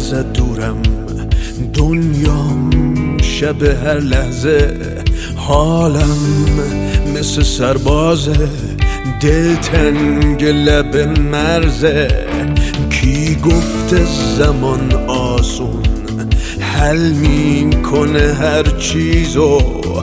ازت دورم، دنیام شب هر لحظه، حالم مثل سربازه، دلتنگ لب مرزه. کی گفته زمان آسون حل میکنه هر چیزو،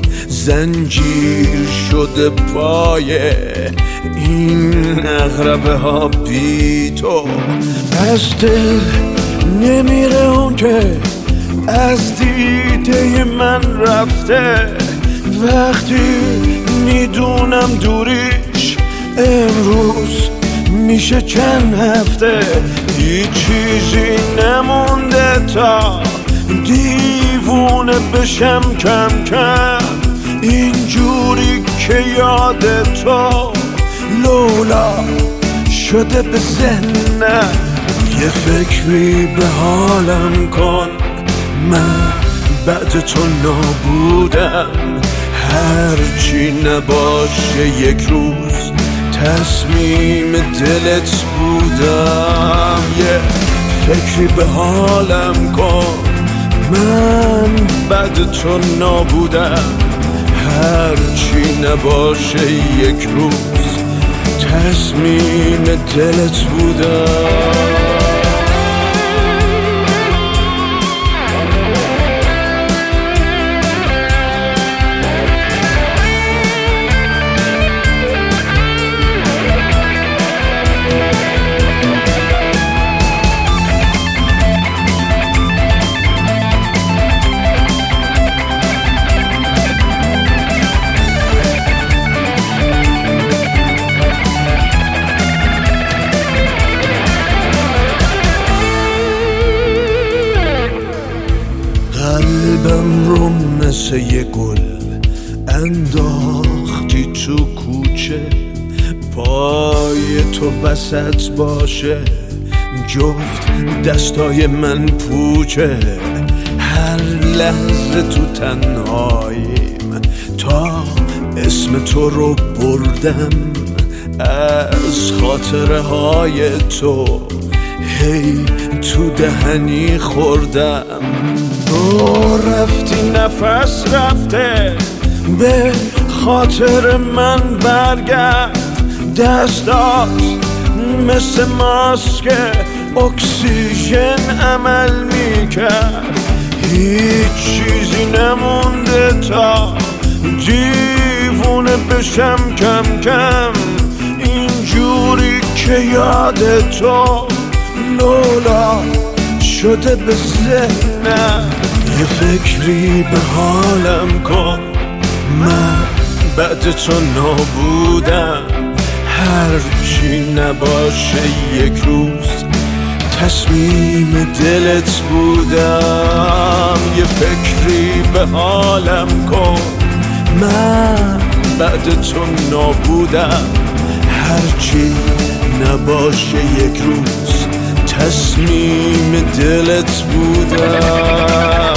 زنجیر شده پایه این اغربه ها بی تو. از دل نمیره اون که از دیده من رفته، وقتی میدونم دوریش امروز میشه چند هفته. هیچ چیزی نمونده تا دیوونه بشم کم کم، اینجوری که یاد تو لولا شده به ذهنم. یه فکری به حالم کن، من بعد تو نابودم، هرچی نباشه یک روز تصمیم دلت بودم. یه فکری به حالم کن، من بعد تو نابودم، هرچی نباشه یک روز تصمیم دلت بودم. قلبم رو مثل یه گل انداختی تو کوچه، پای تو وسط باشه جفت دستای من پوچه. هر لحظه تو تنهاییم تا اسم تو رو بردم، از خاطره های تو هی تو دهنی خوردم. تو رفتی نفس رفته، به خاطر من برگرد، دستات مثل ماسک اکسیژن عمل میکرد. هیچ چیزی نمونده تا دیوونه بشم کم کم، اینجوری که یاد تو لولا شده به ذهنم. یه فکری به حالم کن، من بعد تو نابودم، هرچی نباشه یک روز تصمیم دلت بودم. یه فکری به حالم کن، من بعد تو نابودم، هرچی نباشه یک روز تصمیم دلت بودم.